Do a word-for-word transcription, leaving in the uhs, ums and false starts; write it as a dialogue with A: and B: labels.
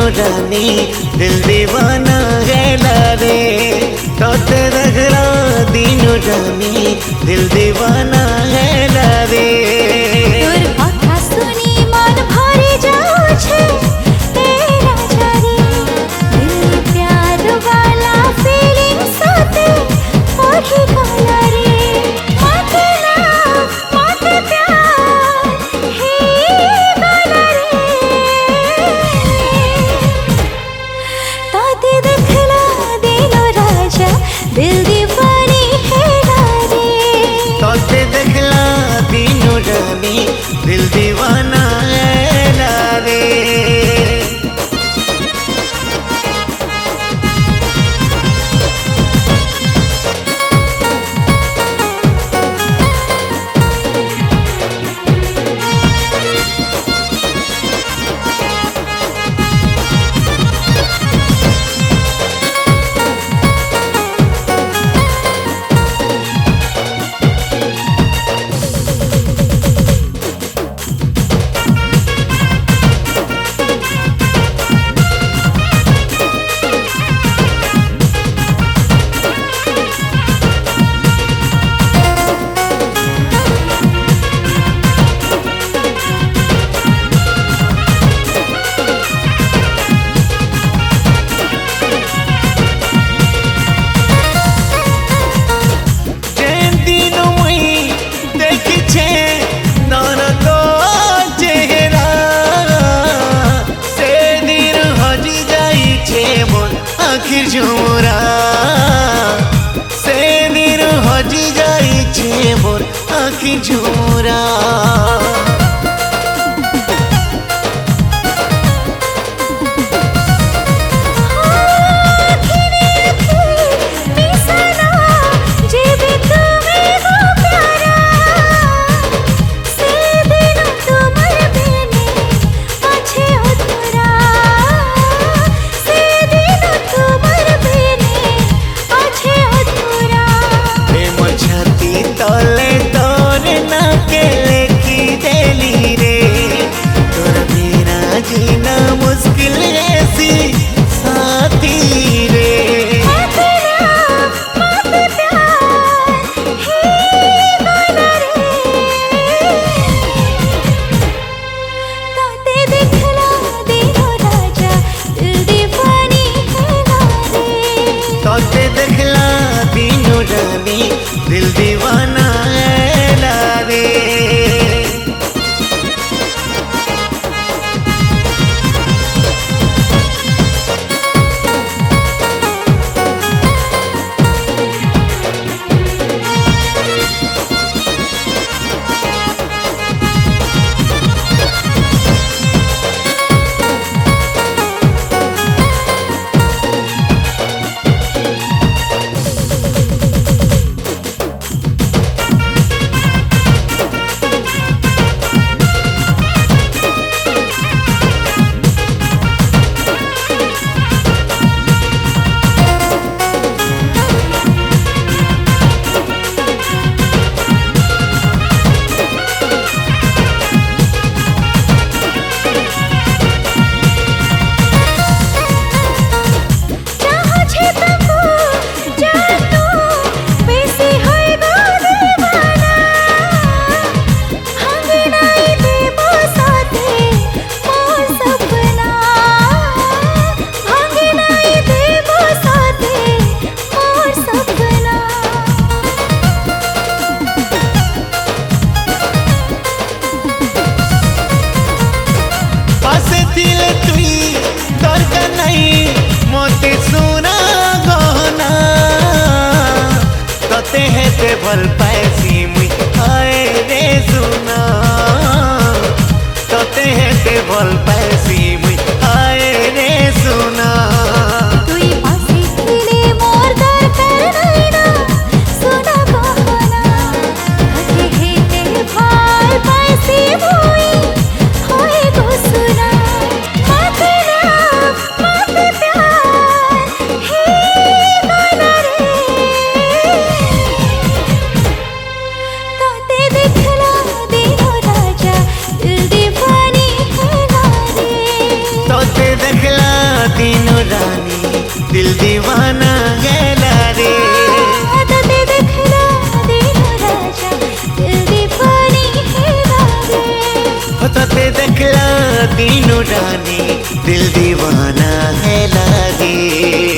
A: दिनो रानी दिल दीवाना है रे तोते देखला दिनो रानी दिल दीवाना है रे
B: तोर কথা শুনি মন ভরে যাচ্ছে ए राजा रे दिल प्यार वाला फीलिंग साथे ओढ़ी काला रे मते ना मते प्यार हे काला रे तोते देखला दिनो राजा दिल दीवानी है रे
A: तोते देखला दिनो रानी दिल दीवाना है रे आखिर झुमरा से दिन हजी जाई छे मोर आखिर झुमरा जीना मुश्किल ऐसी साथी रे
B: मते ना मते प्यार हे काला रे तोते देखला दिनो राजा दिल दीवानी है रे
A: तोते देखला दिनो रानी दिल दीवाना है रे भल पैसी मुई आए रे सुना तोते हैं ते भल पैसी मुई आए रे सुना
B: তুই পাশে ছিলে মোর দরকার নাই না সোনা গহনা কাছে হেতে ভাল পাইছি মুই হয়ে গো সোনা মতে না মতে প্যার হে কালা রে तोते देखला दिनो राजा दिल दीवानी है रे
A: रानी दिल दीवाना गेला रे
B: तते देखला दिनो राजा दिल दीवानी हेला रे
A: तते देखला दिनो रानी दिल दीवाना है लागे।